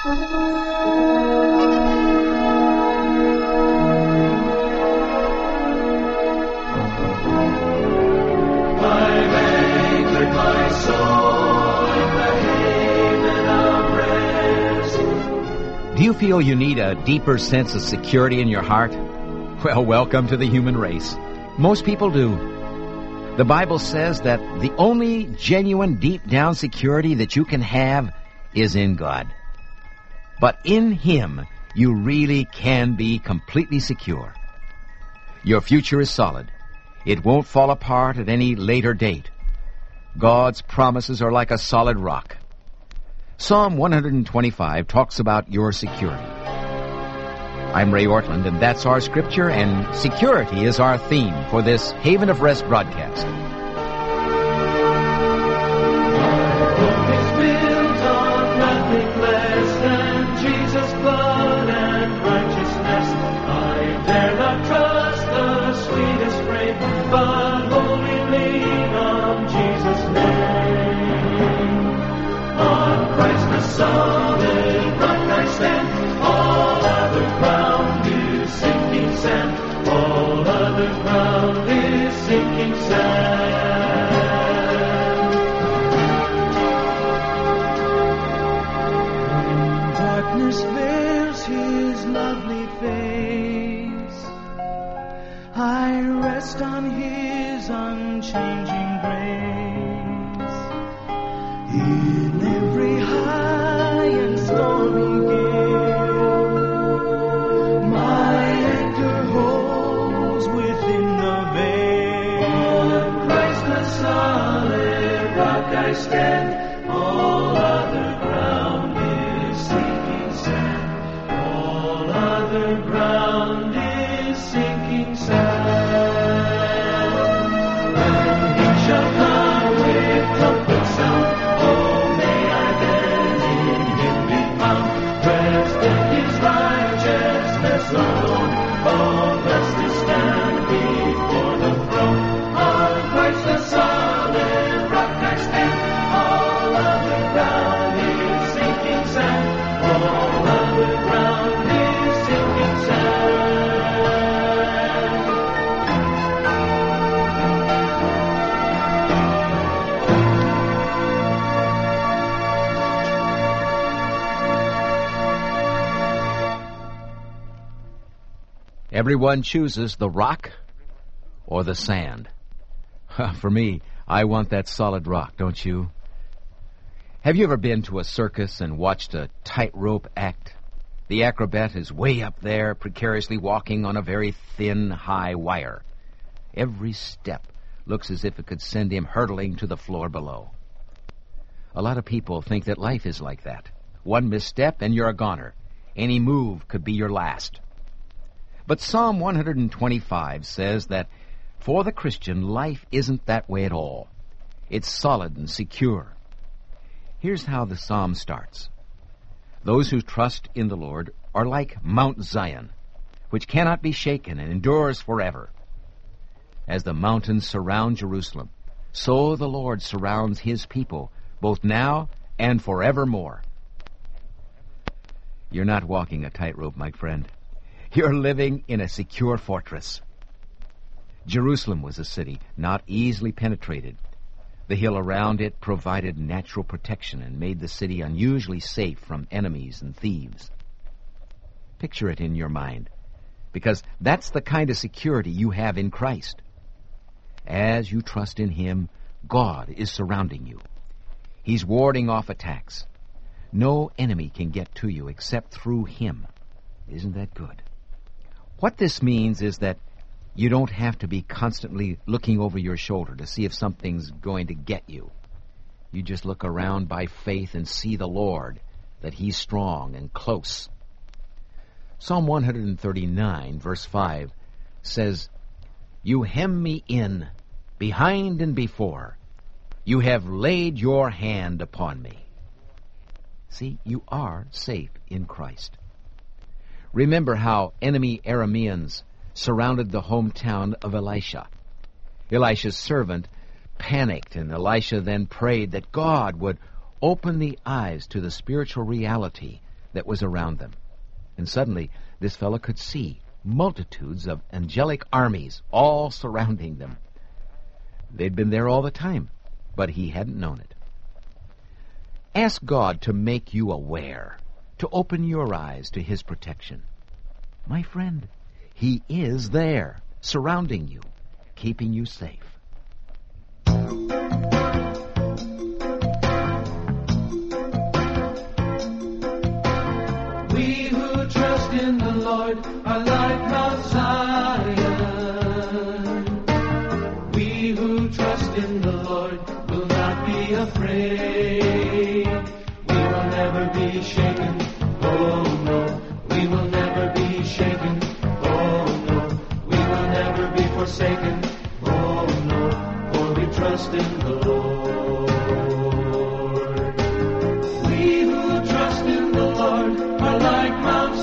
Do you feel you need a deeper sense of security in your heart? Well, welcome to the human race. Most people do. The Bible says that the only genuine deep-down security that you can have is in God. But in Him, you really can be completely secure. Your future is solid. It won't fall apart at any later date. God's promises are like a solid rock. Psalm 125 talks about your security. I'm Ray Ortland, and that's our scripture, and security is our theme for this Haven of Rest broadcast. It's built on nothing less than Jesus' blood and righteousness. I dare not trust the sweetest frame, but wholly lean on Jesus' name. On Christ the solid rock I stand. All other ground is sinking sand. All other ground is sinking sand. When darkness veils His lovely face, I rest on His unchanging grace. In every high and stormy gale, my anchor holds within the veil. On Christ the solid rock I stand. All other ground is sinking sand. All other ground is sinking sand. When He shall come with trumpet sound, alone, all blessed to stand before the throne. On Christ the solid rock I stand. All other ground is sinking sand. All other ground is sinking Everyone chooses the rock or the sand. For me, I want that solid rock, don't you? Have you ever been to a circus and watched a tightrope act? The acrobat is way up there, precariously walking on a very thin, high wire. Every step looks as if it could send him hurtling to the floor below. A lot of people think that life is like that. One misstep and you're a goner. Any move could be your last. But Psalm 125 says that for the Christian, life isn't that way at all. It's solid and secure. Here's how the psalm starts. Those who trust in the Lord are like Mount Zion, which cannot be shaken and endures forever. As the mountains surround Jerusalem, so the Lord surrounds His people, both now and forevermore. You're not walking a tightrope, my friend. You're living in a secure fortress. Jerusalem was a city not easily penetrated. The hill around it provided natural protection and made the city unusually safe from enemies and thieves. Picture it in your mind, because that's the kind of security you have in Christ. As you trust in Him, God is surrounding you. He's warding off attacks. No enemy can get to you except through Him. Isn't that good? What this means is that you don't have to be constantly looking over your shoulder to see if something's going to get you. You just look around by faith and see the Lord, that He's strong and close. Psalm 139, verse 5, says, You hem me in, behind and before. You have laid your hand upon me. See, you are safe in Christ. Remember how enemy Arameans surrounded the hometown of Elisha. Elisha's servant panicked, and Elisha then prayed that God would open the eyes to the spiritual reality that was around them. And suddenly, this fellow could see multitudes of angelic armies all surrounding them. They'd been there all the time, but he hadn't known it. Ask God to make you aware, to open your eyes to His protection. My friend, He is there, surrounding you, keeping you safe. We who trust in the Lord are like Mount Zion. We who trust in the Lord will not be afraid. We will never be shaken. Oh no, we will never be shaken. Oh no, we will never be forsaken. Oh no, for we trust in the Lord. We who trust in the Lord are like Mount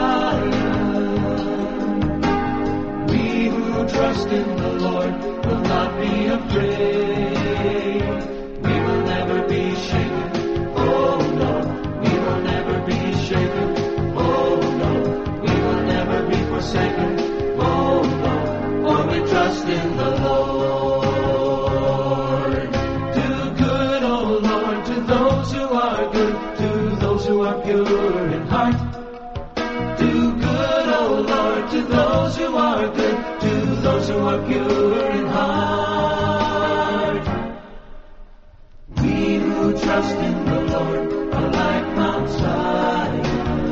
Zion. We who trust in the Lord will not be afraid. We will never be shaken. Oh no, we will never be shaken. Oh no, we will never be forsaken. Oh no, for we trust in the Lord. Do good, oh Lord, to those who are good, to those who are pure in heart. Do good, oh Lord, to those who are good, to those who are pure in heart. We who trust in the Lord are like Mount Zion.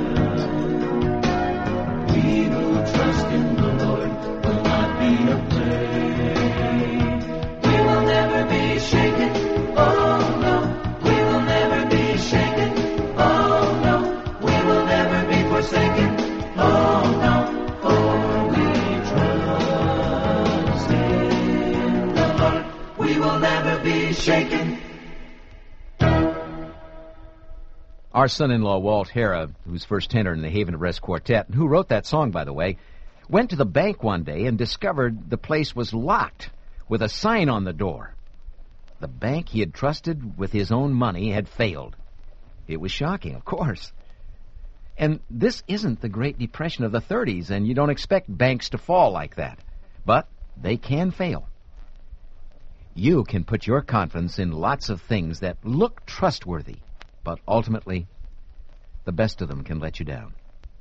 We who trust in the Lord will not be afraid. We will never be shaken. Oh no, we will never be shaken. Oh no, we will never be forsaken. Oh no, for we trust in the Lord. We will never be shaken. Our son-in-law, Walt Hera, who's first tenor in the Haven of Rest Quartet, and who wrote that song, by the way, went to the bank one day and discovered the place was locked with a sign on the door. The bank he had trusted with his own money had failed. It was shocking, of course. And this isn't the Great Depression of the 30s, and you don't expect banks to fall like that. But they can fail. You can put your confidence in lots of things that look trustworthy, but ultimately, the best of them can let you down.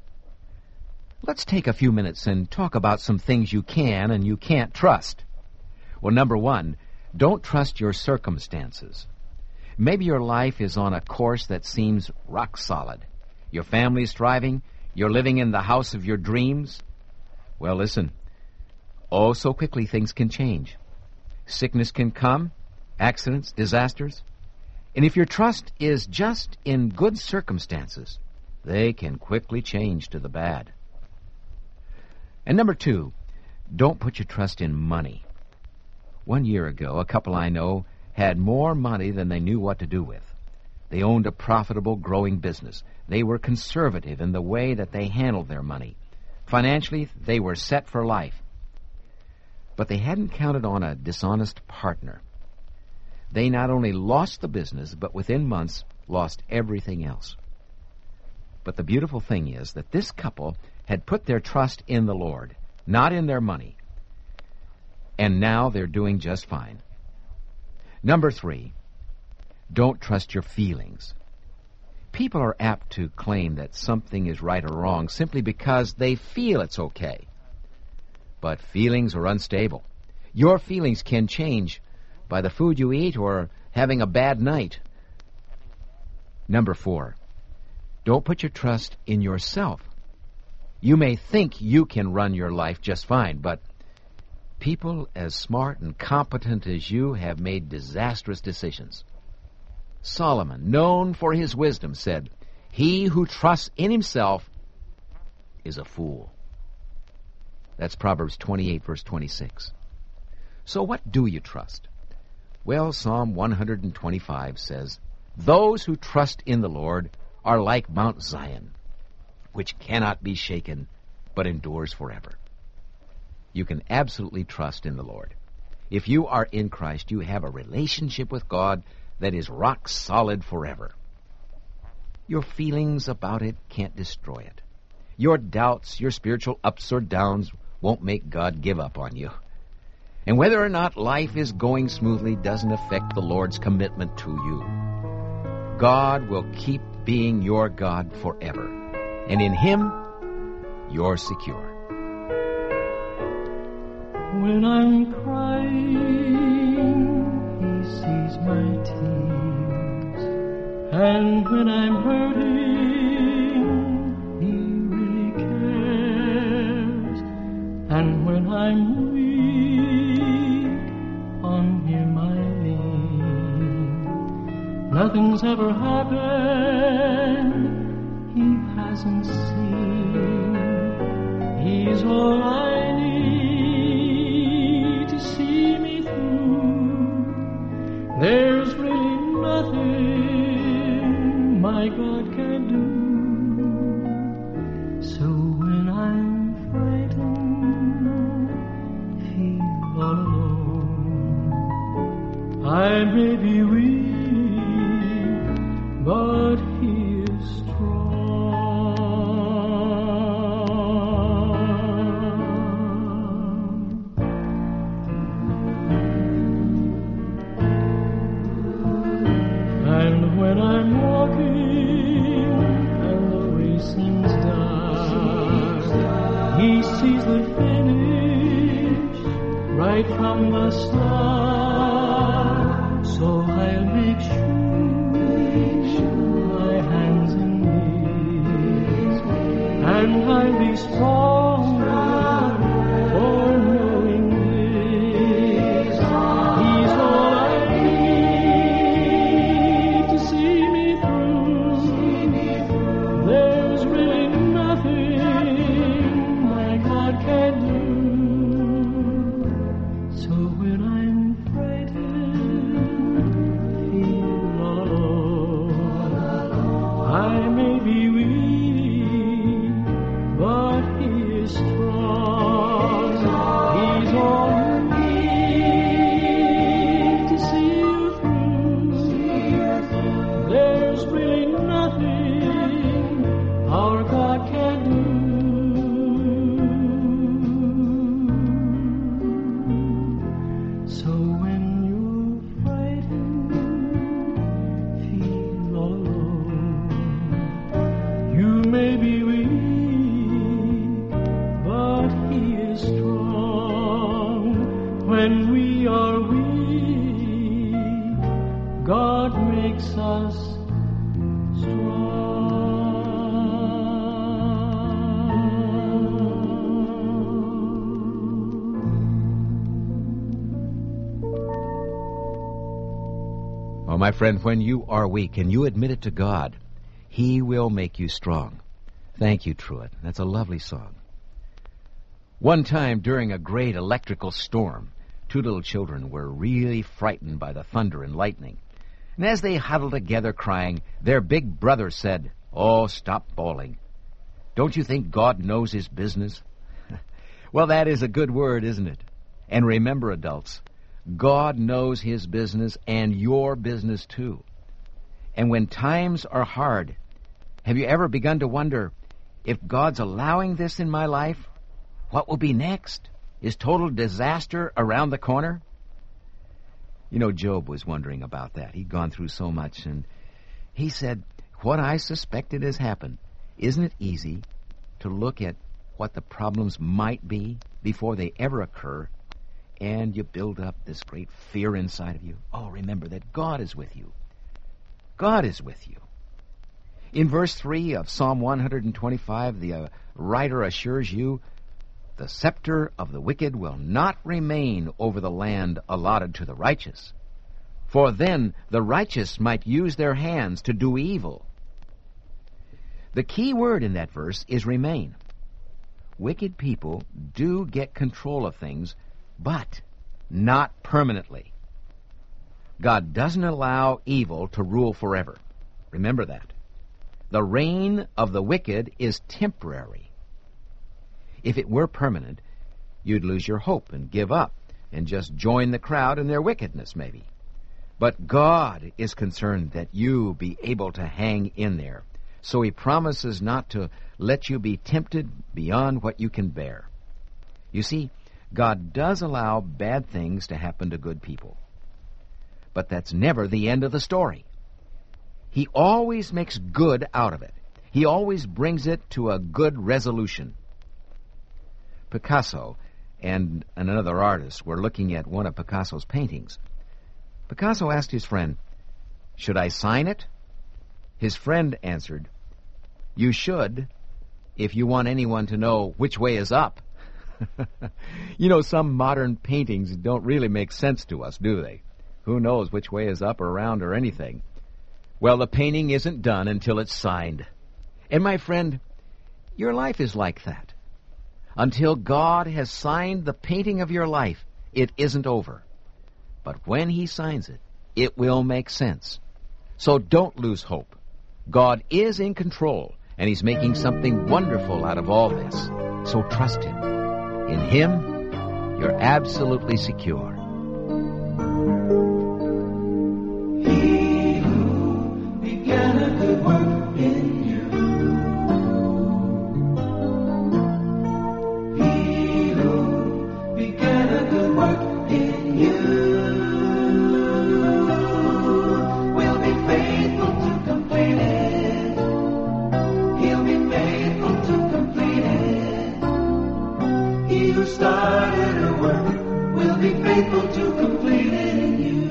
Let's take a few minutes and talk about some things you can and you can't trust. Well, number one, don't trust your circumstances. Maybe your life is on a course that seems rock solid. Your family's thriving. You're living in the house of your dreams. Well, listen. Oh, so quickly things can change. Sickness can come, accidents, disasters. And if your trust is just in good circumstances, they can quickly change to the bad. And number two, don't put your trust in money. 1 year ago, a couple I know had more money than they knew what to do with. They owned a profitable, growing business. They were conservative in the way that they handled their money. Financially, they were set for life. But they hadn't counted on a dishonest partner. They not only lost the business, but within months lost everything else. But the beautiful thing is that this couple had put their trust in the Lord, not in their money. And now they're doing just fine. Number three, don't trust your feelings. People are apt to claim that something is right or wrong simply because they feel it's okay. But feelings are unstable. Your feelings can change by the food you eat or having a bad night. Number four, don't put your trust in yourself. You may think you can run your life just fine, but people as smart and competent as you have made disastrous decisions. Solomon, known for his wisdom, said, "He who trusts in himself is a fool." That's Proverbs 28, verse 26. So what do you trust? Well, Psalm 125 says, "Those who trust in the Lord are like Mount Zion, which cannot be shaken, but endures forever." You can absolutely trust in the Lord. If you are in Christ, you have a relationship with God that is rock solid forever. Your feelings about it can't destroy it. Your doubts, your spiritual ups or downs won't make God give up on you. And whether or not life is going smoothly doesn't affect the Lord's commitment to you. God will keep being your God forever. And in Him, you're secure. When I'm crying, He sees my tears. And when I'm hurting, He really cares. And when I'm weak, on Him I lean. Nothing's ever happened He hasn't seen. He's all I need to see me through. There's really nothing my God can do. So when I'm frightened, feel all alone, I may be weak, but He is strong. When I'm walking and the way seems dark, He sees the finish right from the start. So I'll make sure my hands and knees, and I'll be stronger for knowing this. He's all I need to see me through. There's really nothing my God can do. So when I'm frightened, feel all alone, I may be weak, but He is strong. He's all you need to see you through. There's really nothing our God can do. So when you're frightened, feel all alone. You may be weak, but He is strong. When we are weak, God makes us Oh, my friend, when you are weak and you admit it to God, He will make you strong. Thank you, Truett. That's a lovely song. One time during a great electrical storm, two little children were really frightened by the thunder and lightning. And as they huddled together crying, their big brother said, "Oh, stop bawling. Don't you think God knows His business?" Well, that is a good word, isn't it? And remember, adults, God knows His business and your business too. And when times are hard, have you ever begun to wonder, if God's allowing this in my life, what will be next? Is total disaster around the corner? You know, Job was wondering about that. He'd gone through so much, and he said, what I suspected has happened. Isn't it easy to look at what the problems might be before they ever occur, and you build up this great fear inside of you? Oh, remember that God is with you. God is with you. In verse 3 of Psalm 125, the writer assures you, the scepter of the wicked will not remain over the land allotted to the righteous, for then the righteous might use their hands to do evil. The key word in that verse is remain. Wicked people do get control of things, but not permanently. God doesn't allow evil to rule forever. Remember that. The reign of the wicked is temporary. If it were permanent, you'd lose your hope and give up and just join the crowd in their wickedness, maybe. But God is concerned that you be able to hang in there, so he promises not to let you be tempted beyond what you can bear. You see, God does allow bad things to happen to good people. But that's never the end of the story. He always makes good out of it. He always brings it to a good resolution. Picasso and another artist were looking at one of Picasso's paintings. Picasso asked his friend, "Should I sign it?" His friend answered, "You should, if you want anyone to know which way is up." You know, some modern paintings don't really make sense to us, do they? Who knows which way is up or around or anything? Well, the painting isn't done until it's signed. And my friend, your life is like that. Until God has signed the painting of your life, it isn't over. But when He signs it, it will make sense. So don't lose hope. God is in control, and He's making something wonderful out of all this. So trust Him. In Him, you're absolutely secure. He who began a good work in you, He who began a good work in you, will be faithful to complete it. He'll be faithful to complete it. He who started a work will be faithful to complete it in you.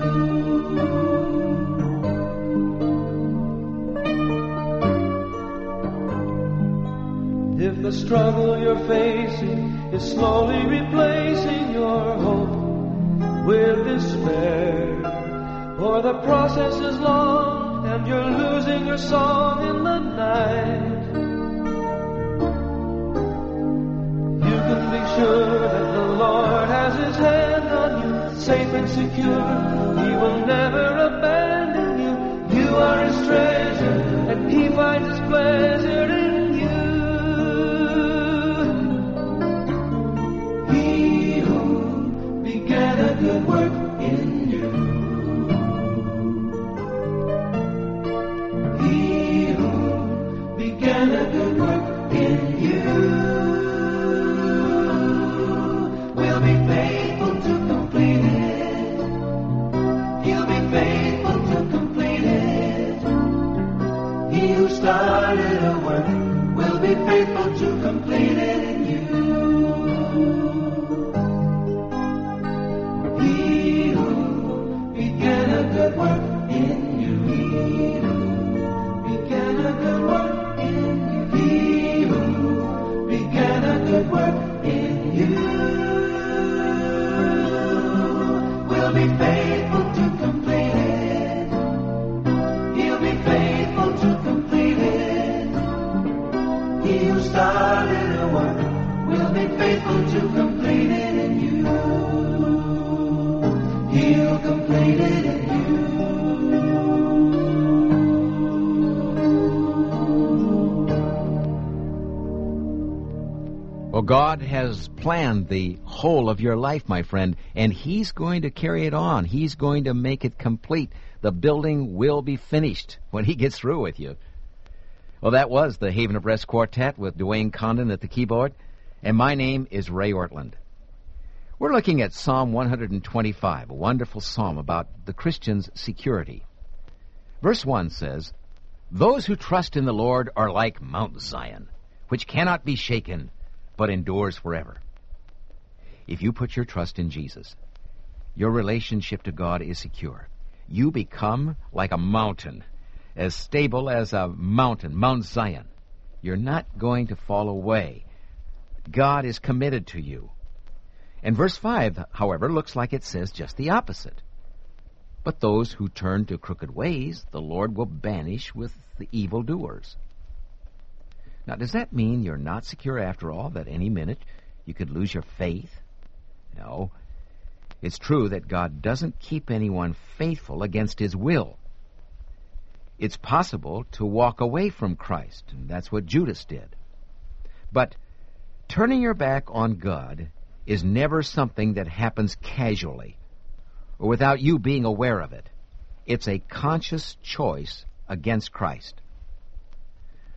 If the struggle you're facing is slowly replacing your hope with despair, or the process is long and you're losing your song in the night, you can be sure that the Lord has His hand on you, safe and secure. He will never abandon you. You are His treasure, and He finds His pleasure in you. He who began a good work in you, He who began a good work in you, will be faithful to complete it. He'll be faithful to complete it. He who started a work will be faithful to complete it in you. He who began a good work in you, He who began a good work in you, He who began a good work in you, will be faithful to complete it. He'll be faithful to complete it. He who started a work will be faithful to complete it in you. He'll complete it in you. Well, God has planned the whole of your life, my friend, and He's going to carry it on. He's going to make it complete. The building will be finished when He gets through with you. Well, that was the Haven of Rest Quartet with Dwayne Condon at the keyboard, and my name is Ray Ortland. We're looking at Psalm 125, a wonderful psalm about the Christian's security. Verse 1 says, "Those who trust in the Lord are like Mount Zion, which cannot be shaken, but endures forever." If you put your trust in Jesus, your relationship to God is secure. You become like a mountain, as stable as a mountain, Mount Zion. You're not going to fall away. God is committed to you. And verse 5, however, looks like it says just the opposite. "But those who turn to crooked ways, the Lord will banish with the evildoers." Now, does that mean you're not secure after all, that any minute you could lose your faith? No. It's true that God doesn't keep anyone faithful against His will. It's possible to walk away from Christ, and that's what Judas did. But turning your back on God is never something that happens casually or without you being aware of it. It's a conscious choice against Christ.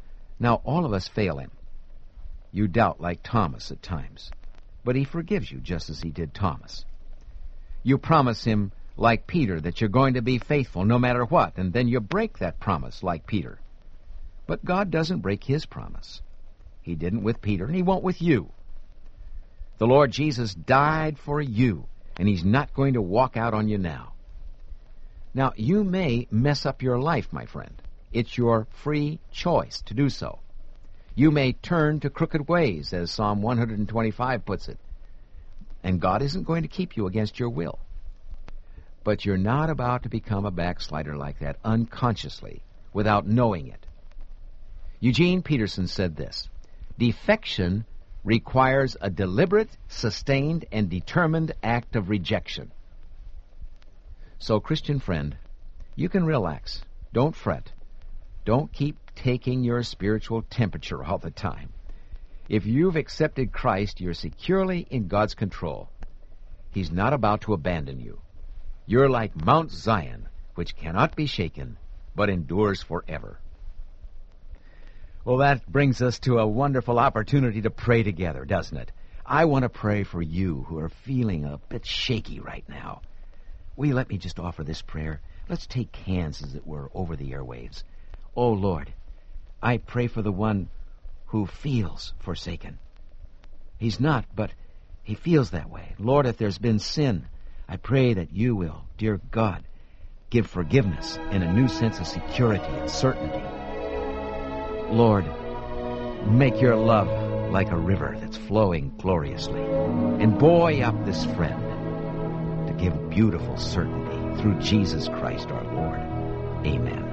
Now, all of us fail him. You doubt like Thomas at times, but he forgives you just as he did Thomas. You promise him, like Peter, that you're going to be faithful no matter what, and then you break that promise like Peter. But God doesn't break his promise. He didn't with Peter, and he won't with you. The Lord Jesus died for you, and he's not going to walk out on you now. Now, you may mess up your life, my friend. It's your free choice to do so. You may turn to crooked ways, as Psalm 125 puts it, and God isn't going to keep you against your will. But you're not about to become a backslider like that unconsciously, without knowing it. Eugene Peterson said this, "Defection requires a deliberate, sustained, and determined act of rejection." So, Christian friend, you can relax. Don't fret. Don't keep taking your spiritual temperature all the time. If you've accepted Christ, you're securely in God's control. He's not about to abandon you. You're like Mount Zion, which cannot be shaken, but endures forever. Well, that brings us to a wonderful opportunity to pray together, doesn't it? I want to pray for you who are feeling a bit shaky right now. Will you let me just offer this prayer? Let's take hands, as it were, over the airwaves. Oh, Lord, I pray for the one who feels forsaken. He's not, but he feels that way. Lord, if there's been sin, I pray that you will, dear God, give forgiveness and a new sense of security and certainty. Lord, make your love like a river that's flowing gloriously, and buoy up this friend to give beautiful certainty through Jesus Christ our Lord. Amen.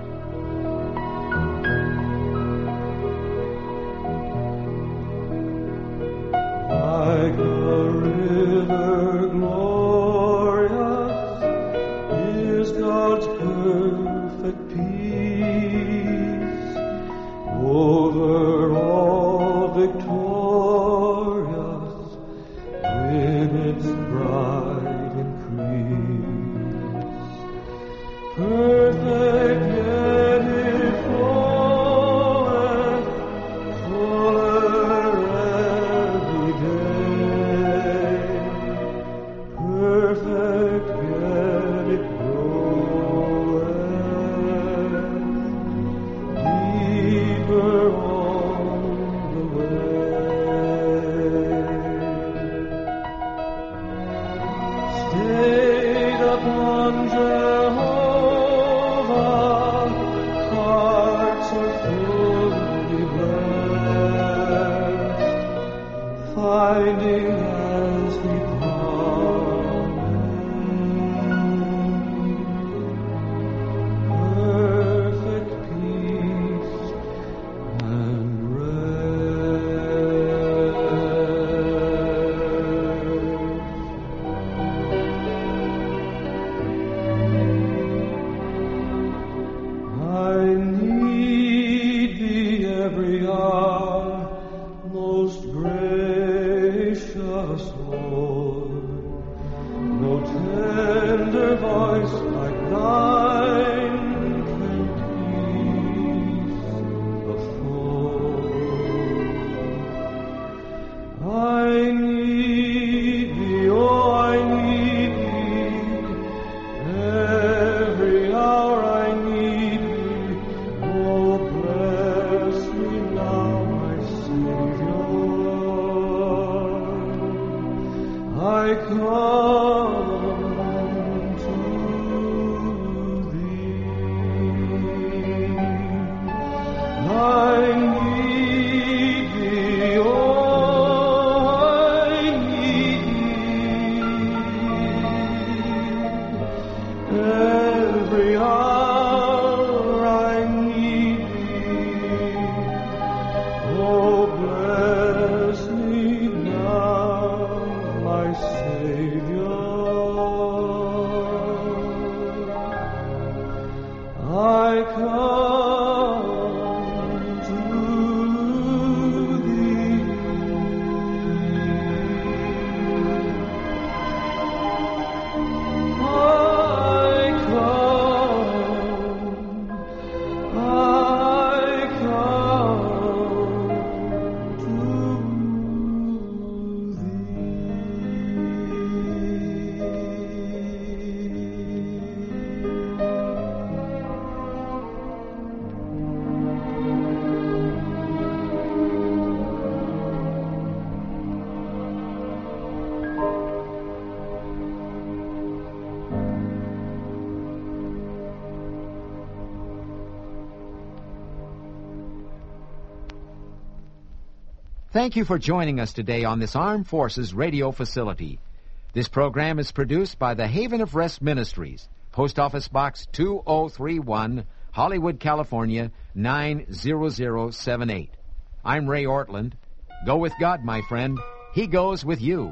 Like a river glorious is God's perfect peace, over all victorious in its bright increase. Perfect yet it floweth, fuller every day. Perfect yet it groweth, deeper all the way. Stayed upon Jehovah, hearts are fully blessed, finding as He promised, perfect peace and I need thee every hour, most gracious Lord. No tender voice like thine can peace the foe. I need thee, oh, I need thee, every hour I need thee. Oh, bless me now, my Savior. I come to thee. I need thee, oh, I need thee. Every hour I need thee. Oh, bless me now, my Savior. I come to thee. I come Thank you for joining us today on this Armed Forces radio facility. This program is produced by the Haven of Rest Ministries, Post Office Box 2031, Hollywood, California, 90078. I'm Ray Ortland. Go with God, my friend. He goes with you.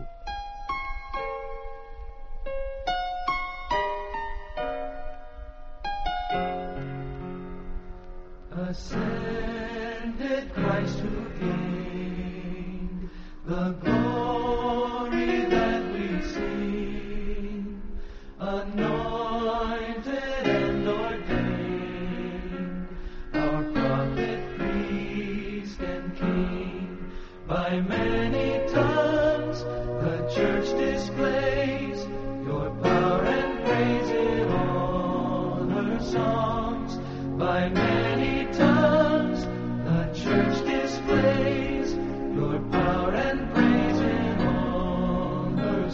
Ascended Christ who gained the glory that we sing, anointed and ordained, our prophet, priest, and king. By many tongues the church displays your power and praise in all her songs. By many tongues the church displays your power and praise in all her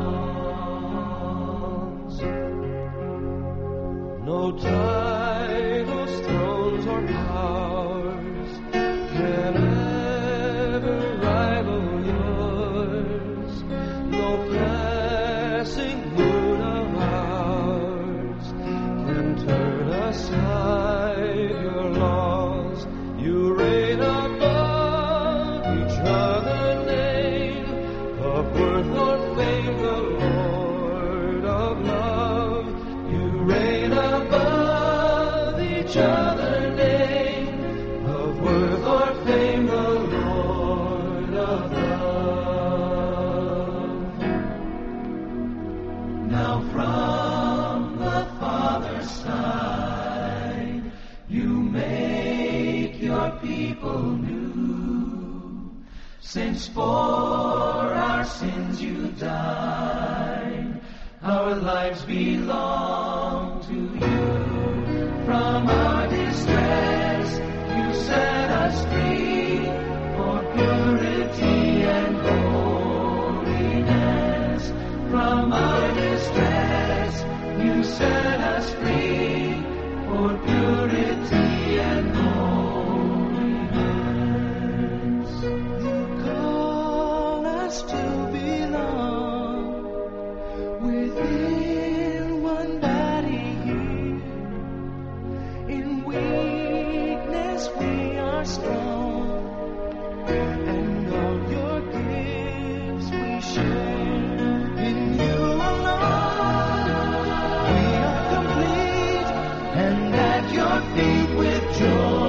songs. No titles, thrones, or powers can ever rival yours. No passing mood of ours can turn aside your laws. You reign above each other name of worth or fame, the Lord of love. You reign above each other name of worth or fame, the Lord of love. Now from the Father's side you make your people new. Since for our sins you died, our lives belong to you. From our distress you set us free, for purity and holiness. From our distress you set us free, for purity and holiness. You call us to belong within one body here. In weakness we are strong, and all your gifts we share. In you alone we are complete, and at your feet with joy